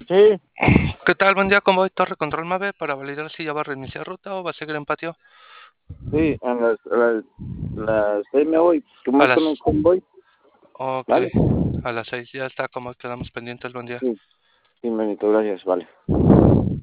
Sí, ¿Qué tal? Buen día, ¿cómo voy? Torre Control Mave para validar si ya va a reiniciar ruta o va a seguir en patio. sí, a las 6 me voy, A como con un las... convoy, Ok, ¿vale? a las 6 ya está, como quedamos pendientes, buen día. Sí, sí, manito, gracias, vale.